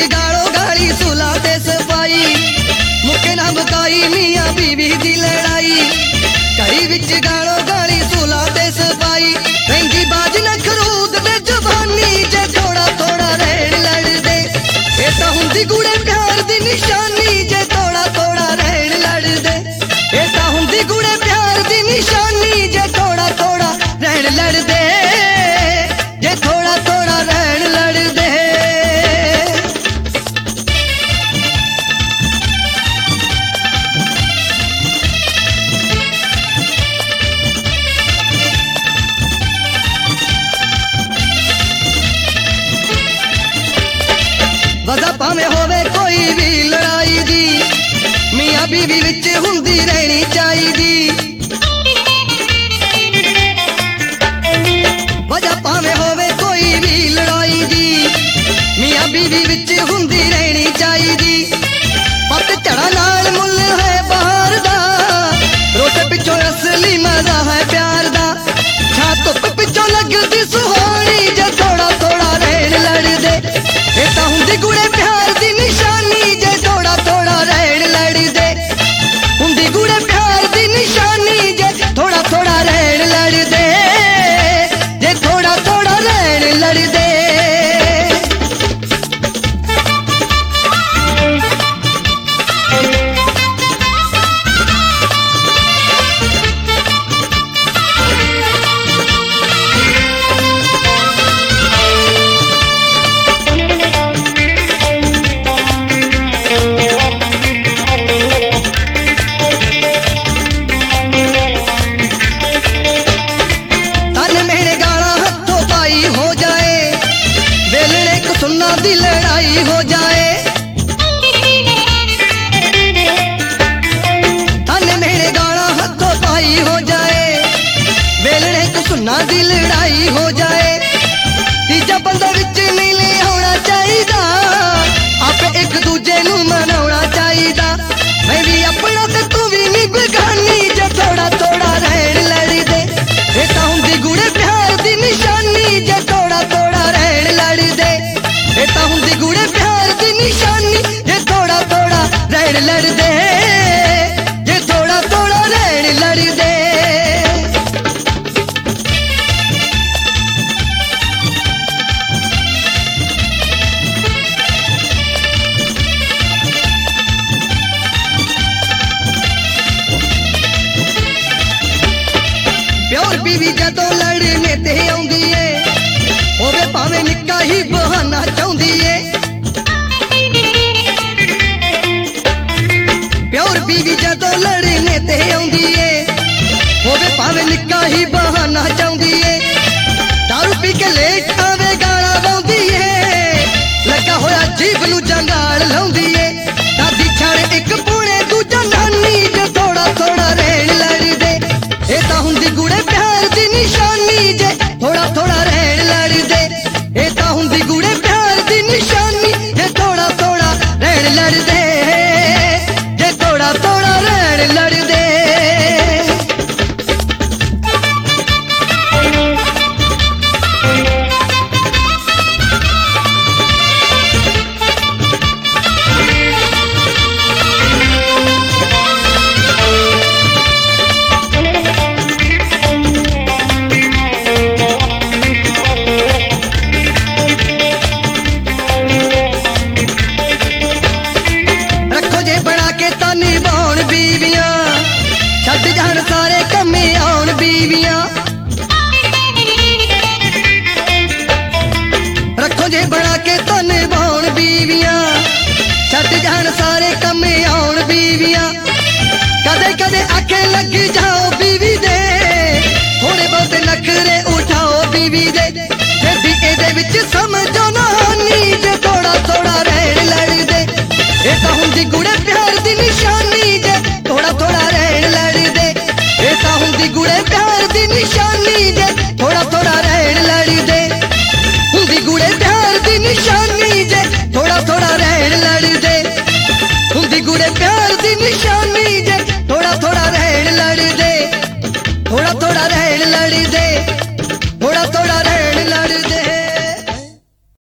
गालो गाली सुला ते सफाई, मुके ना बताई मियां बीवी दी लड़ाई। घड़ी विच गालो गाली सुला ते सफाई, रंगी बाज न खरूद ते जवानी जे थोड़ा थोड़ा रहन लड़दे। ये तां हुंदी गुड़े प्यार दी निशानी जे थोड़ा थोड़ा रहन लड़दे। ये तां हुंदी गुड़े प्यार दी निशानी जे थोड़ा थोड़ा रहन लड़दे, जे थोड़ा थोड़ा रहन लड़दे। वजह भावें होवे कोई भी लड़ाई दी, मियां बीवी विच हुंदी रहनी चाहिदी। वजह भावें होवे कोई भी लड़ाई दी, मियां बीवी विच हुंदी रहनी चाहिदी। पत झड़ा नाल मुल है बहार दा, रोटे पिछों असली मजा है प्यार दा। छा धुप पिछों लगदी सुहानी जे थोड़ा थोड़ा रहन लड़दे। ये तां हुंदी गुड़े प्यार दी निशानी जे थोड़ा थोड़ा रहन लड़दे। हुंदी गुड़े प्यार दी निशानी जे थोड़ा थोड़ा रहन लड़दे, जे थोड़ा थोड़ा रहन लड़दे। सुन्ना दी लड़ाई हो जाए, थाने मेरे गाना हथों पाई हो जाए। वेलने को सुन्ना दी लड़ाई हो जाए, तीजा बंदा विच नहीं ले आना चाहिदा। आपे एक दूजे नू मनाउणा चाहिदा। मैं भी अपना ते तू भी नहीं बेगानी जे थोड़ा थोड़ा रहन लड़दे। ये तां हुंदी गुड़े प्यार दी निशानी जे थोड़ा थोड़ा रहन लड़दे। ये तां हुंदी गुड़े प्यार दी निशानी जे थोड़ा थोड़ा रहन लड़दे, जे थोड़ा थोड़ा रहन लड़दे। प्योर बीवी जदों लड़ने ते आउंदी है, होवे भावें निक्का ही बहाना चाहुंदी है। प्योर बीवी जदों लड़ने ते आउंदी है, होवे भावें निक्का ही बहाना चाहुंदी है। दारू पी के लेट आवे गाना गाउंदी है, लगा होया जीभ नू जंगाल लाउंदी है। दादी छड़ एक पूणे दूजा नानी जे थोड़ा थोड़ा रहन लड़दे। ये तां हुंदी गुड़े प्यार दी निशानी जे थोड़ा थोड़ा रहन लड़दे। ये तां हुंदी गुड़े प्यार दी निशानी जे थोड़ा थोड़ा रहन लड़दे, जे थोड़ा थोड़ा रहन लड़दे। छड्ड जान सारे कम्मे आउण बीवियां, रखो जे बना के तन बाउण बीवियां। छड्ड जान सारे कम्मे आउण बीवियां, कदे कदे आखे लग जाओ बीवी दे। थोड़े बहुत नखरे उठाओ बीवी दे, फिर भी एदे विच समझो नानी जे थोड़ा थोड़ा रहन लड़दे। ये तां हुंदी गुड़े प्यार दी निशानी जे थोड़ा थोड़ा रहन लड़दे। ये तां हुंदी गुड़े प्यार दी निशानी